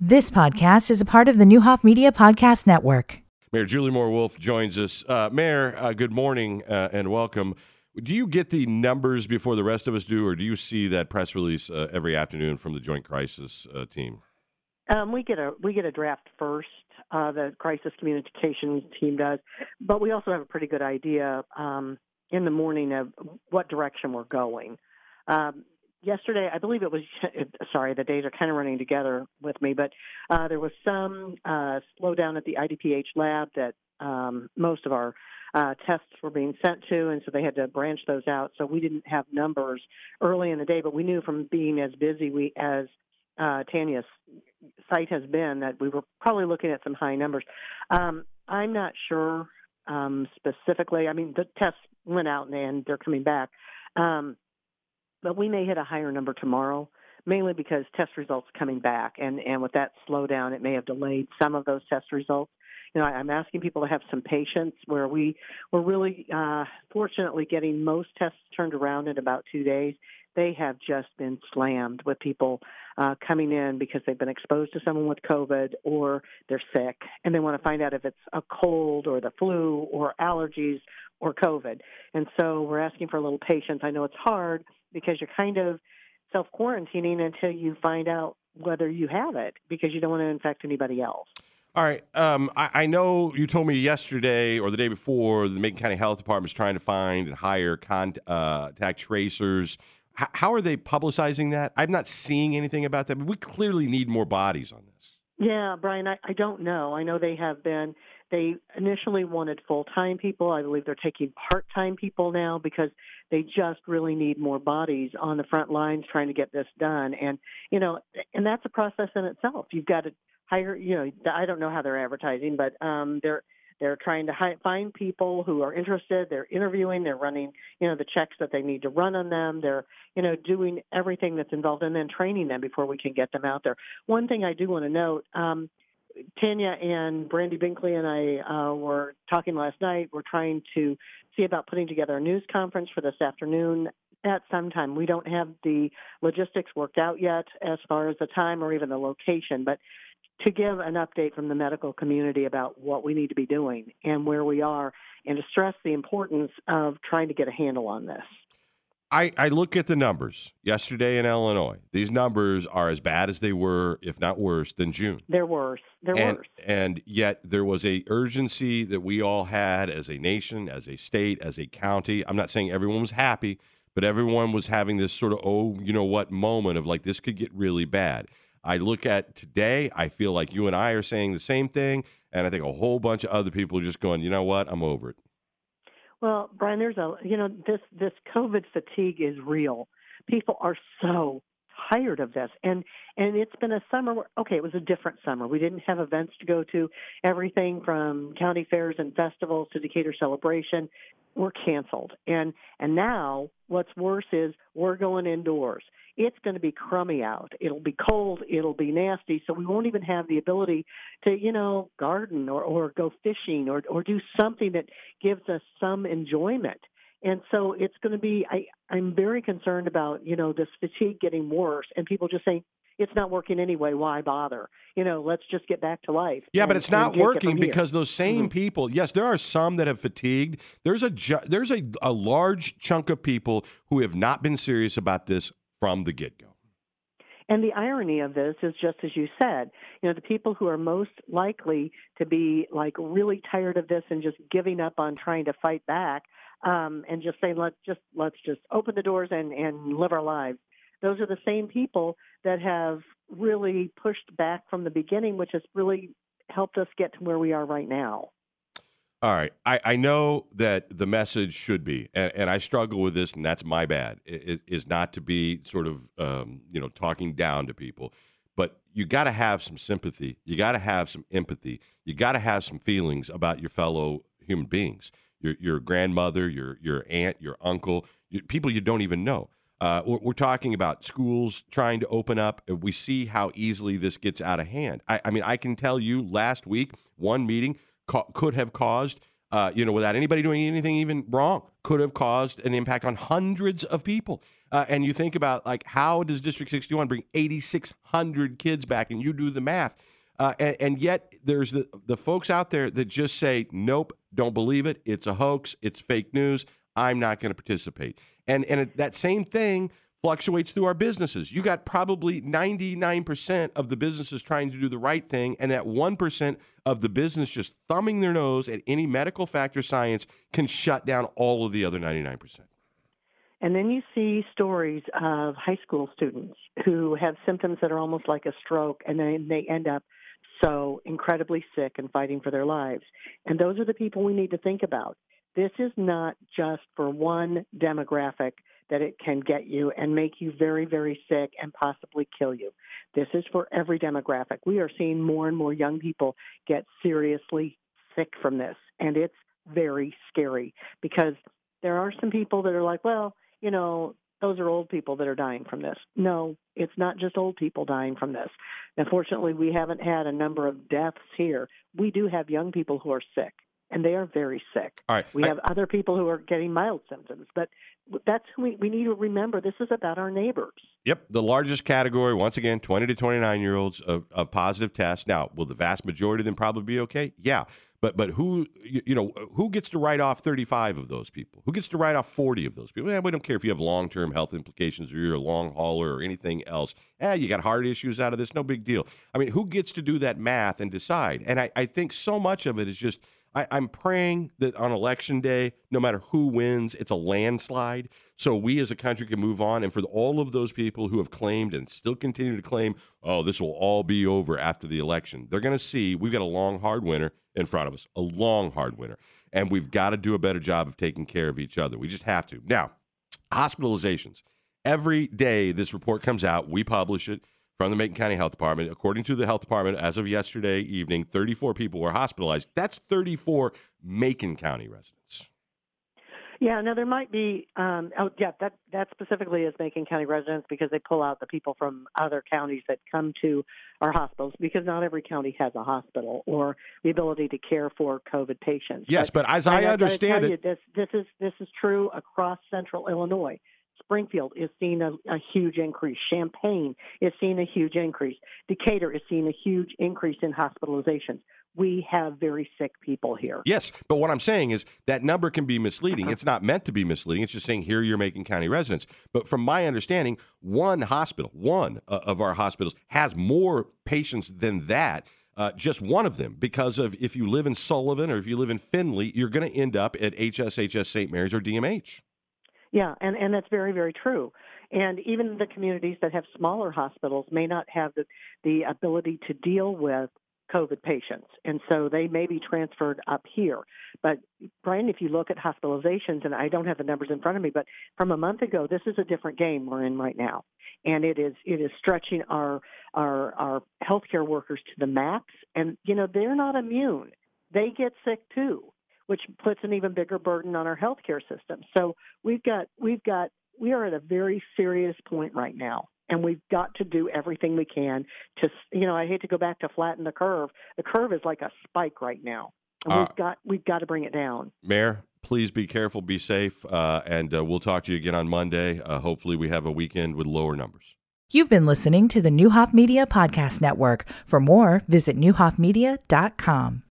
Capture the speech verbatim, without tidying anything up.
This podcast is a part of the Newhoff Media Podcast Network. Mayor Julie Moore Wolf joins us. Uh, Mayor, uh, good morning uh, and welcome. Do you get the numbers before the rest of us do, or do you see that press release uh, every afternoon from the Joint Crisis uh, team? Um, we get a we get a draft first. Uh, the crisis communications team does, but we also have a pretty good idea um, in the morning of what direction we're going. Um, Yesterday, I believe it was, sorry, the days are kind of running together with me, but uh, there was some uh, slowdown at the I D P H lab that um, most of our uh, tests were being sent to, and so they had to branch those out. So we didn't have numbers early in the day, but we knew from being as busy we as uh, Tanya's site has been that we were probably looking at some high numbers. Um, I'm not sure um, specifically. I mean, the tests went out and they're coming back. Um, But we may hit a higher number tomorrow, mainly because test results coming back. And, and with that slowdown, it may have delayed some of those test results. You know, I, I'm asking people to have some patience where we, we're really uh, fortunately getting most tests turned around in about two days. They have just been slammed with people uh, coming in because they've been exposed to someone with COVID or they're sick, and they want to find out if it's a cold or the flu or allergies or COVID. And so we're asking for a little patience. I know it's hard because you're kind of self-quarantining until you find out whether you have it because you don't want to infect anybody else. All right. Um, I, I know you told me yesterday or the day before the Macon County Health Department is trying to find and hire contact uh, tracers. H- how are they publicizing that? I'm not seeing anything about that. But we clearly need more bodies on this. Yeah, Brian, I, I don't know. I know they have been. They initially wanted full-time people. I believe they're taking part-time people now because they just really need more bodies on the front lines trying to get this done. And, you know, and that's a process in itself. You've got to hire, you know, I don't know how they're advertising, but um, they're they're trying to hi- find people who are interested. They're interviewing. They're running, you know, the checks that they need to run on them. They're, you know, doing everything that's involved and then training them before we can get them out there. One thing I do want to note, um, Tanya and Brandy Binkley and I uh, were talking last night. We're trying to see about putting together a news conference for this afternoon at some time. We don't have the logistics worked out yet as far as the time or even the location, but to give an update from the medical community about what we need to be doing and where we are, and to stress the importance of trying to get a handle on this. I, I look at the numbers yesterday in Illinois. These numbers are as bad as they were, if not worse, than June. They're worse. They're and, worse. And yet there was a urgency that we all had as a nation, as a state, as a county. I'm not saying everyone was happy, but everyone was having this sort of, oh, you know what, moment of like, this could get really bad. I look at today, I feel like you and I are saying the same thing, and I think a whole bunch of other people are just going, you know what, I'm over it. Well, Brian, there's a, you know, this, this COVID fatigue is real. People are so tired of this. And, and it's been a summer where, okay, it was a different summer. We didn't have events to go to. Everything from county fairs and festivals to Decatur Celebration were canceled. And, and now what's worse is we're going indoors. It's going to be crummy out. It'll be cold. It'll be nasty. So we won't even have the ability to, you know, garden or, or go fishing or, or do something that gives us some enjoyment. And so it's going to be, I, I'm very concerned about, you know, this fatigue getting worse and people just saying, it's not working anyway. Why bother? You know, let's just get back to life. Yeah, and, but it's not working it because those same mm-hmm. people, yes, there are some that have fatigued. There's a ju- there's a, a large chunk of people who have not been serious about this from the get-go. And the irony of this is just as you said, you know, the people who are most likely to be like really tired of this and just giving up on trying to fight back um, and just saying, let's just let's just open the doors and, and live our lives. Those are the same people that have really pushed back from the beginning, which has really helped us get to where we are right now. All right. I, I know that the message should be, and, and I struggle with this, and that's my bad, is, is not to be sort of, um, you know, talking down to people. But you got to have some sympathy. You got to have some empathy. You got to have some feelings about your fellow human beings, your your grandmother, your your aunt, your uncle, your, people you don't even know. Uh, we're, we're talking about schools trying to open up. We see how easily this gets out of hand. I, I mean, I can tell you last week, one meeting ca- could have caused, uh, you know, without anybody doing anything even wrong, could have caused an impact on hundreds of people. Uh, and you think about, like, how does District sixty-one bring eighty-six hundred kids back? And you do the math. Uh, and, and yet there's the, the folks out there that just say, nope, don't believe it. It's a hoax. It's fake news. I'm not going to participate. And, and it, that same thing fluctuates through our businesses. You got probably ninety-nine percent of the businesses trying to do the right thing, and that one percent of the business just thumbing their nose at any medical fact or science can shut down all of the other ninety-nine percent. And then you see stories of high school students who have symptoms that are almost like a stroke, and then they end up so incredibly sick and fighting for their lives. And those are the people we need to think about. This is not just for one demographic that it can get you and make you very, very sick and possibly kill you. This is for every demographic. We are seeing more and more young people get seriously sick from this, and it's very scary because there are some people that are like, well, you know, those are old people that are dying from this. No, it's not just old people dying from this. Unfortunately, we haven't had a number of deaths here. We do have young people who are sick, and they are very sick. All right. We I- have other people who are getting mild symptoms, but that's who we, we need to remember. This is about our neighbors. Yep, the largest category, once again, twenty to twenty-nine-year-olds of, of positive tests. Now, will the vast majority of them probably be okay? Yeah. But but who you, you know who gets to write off thirty-five of those people? Who gets to write off forty of those people? Yeah, we don't care if you have long-term health implications or you're a long hauler or anything else. Eh, you got heart issues out of this, no big deal. I mean, who gets to do that math and decide? And I, I think so much of it is just I, I'm praying that on election day, no matter who wins, it's a landslide. So we as a country can move on. And for all of those people who have claimed and still continue to claim, oh, this will all be over after the election, they're going to see we've got a long, hard winter in front of us, a long, hard winter. And we've got to do a better job of taking care of each other. We just have to. Now, hospitalizations. Every day this report comes out, we publish it from the Macon County Health Department. According to the health department, as of yesterday evening, thirty-four people were hospitalized. That's thirty-four Macon County residents. Yeah, no, there might be. Um, oh, yeah, that that specifically is Macon County residents because they pull out the people from other counties that come to our hospitals because not every county has a hospital or the ability to care for COVID patients. Yes, but, but as I, I understand it, you, this this is this is true across Central Illinois. Springfield is seeing a, a huge increase. Champaign is seeing a huge increase. Decatur is seeing a huge increase in hospitalizations. We have very sick people here. Yes, but what I'm saying is that number can be misleading. It's not meant to be misleading. It's just saying here you're Macon County residents. But from my understanding, one hospital, one uh, of our hospitals has more patients than that. Uh, just one of them, because of if you live in Sullivan or if you live in Findlay, you're going to end up at H S H S Saint Mary's or D M H. Yeah, and, and that's very, very true. And even the communities that have smaller hospitals may not have the, the ability to deal with COVID patients, and so they may be transferred up here. But, Brian, if you look at hospitalizations, and I don't have the numbers in front of me, but from a month ago, this is a different game we're in right now. And it is it is stretching our, our, our healthcare workers to the max. And, you know, they're not immune. They get sick, too, which puts an even bigger burden on our healthcare system. So we've got we've got we are at a very serious point right now, and we've got to do everything we can to, you know, I hate to go back to flatten the curve. The curve is like a spike right now, and uh, we've got we've got to bring it down. Mayor, please be careful, be safe, uh, and uh, we'll talk to you again on Monday. Uh, hopefully, we have a weekend with lower numbers. You've been listening to the Neuhoff Media Podcast Network. For more, visit neuhoff media dot com.